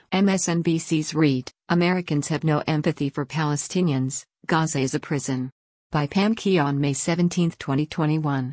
MSNBC's read, Americans have no empathy for Palestinians, Gaza is a prison. By Pam Keon, May 17, 2021.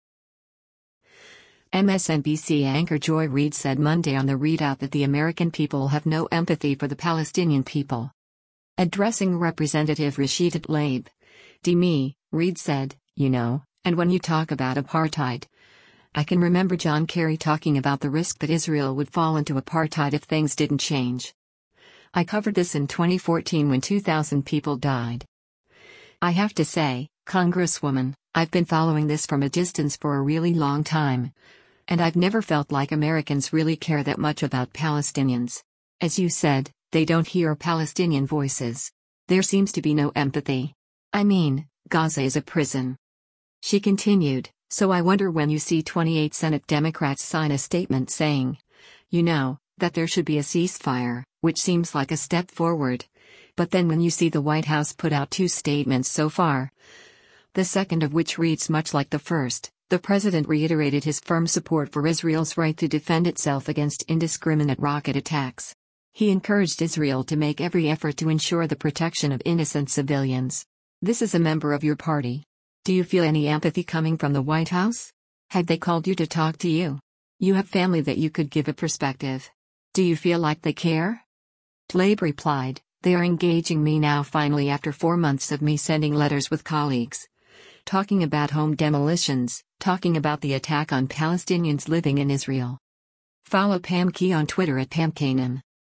MSNBC anchor Joy Reid said Monday on the readout that the American people have no empathy for the Palestinian people. Addressing Representative Rashida Tlaib, me, Reid said, and when you talk about apartheid, I can remember John Kerry talking about the risk that Israel would fall into apartheid if things didn't change. I covered this in 2014 when 2,000 people died. I have to say, Congresswoman, I've been following this from a distance for a really long time. And I've never felt like Americans really care that much about Palestinians. As you said, they don't hear Palestinian voices. There seems to be no empathy. I mean, Gaza is a prison. She continued, so I wonder when you see 28 Senate Democrats sign a statement saying, that there should be a ceasefire, which seems like a step forward. But then when you see the White House put out 2 statements so far, the second of which reads much like the first, the president reiterated his firm support for Israel's right to defend itself against indiscriminate rocket attacks. He encouraged Israel to make every effort to ensure the protection of innocent civilians. This is a member of your party. Do you feel any empathy coming from the White House? Have they called you to talk to you? You have family that you could give a perspective. Do you feel like they care? Tlaib replied, they are engaging me now finally after 4 months of me sending letters with colleagues. Talking about home demolitions, talking about the attack on Palestinians living in Israel. Follow Pam Key on Twitter at PamKanan.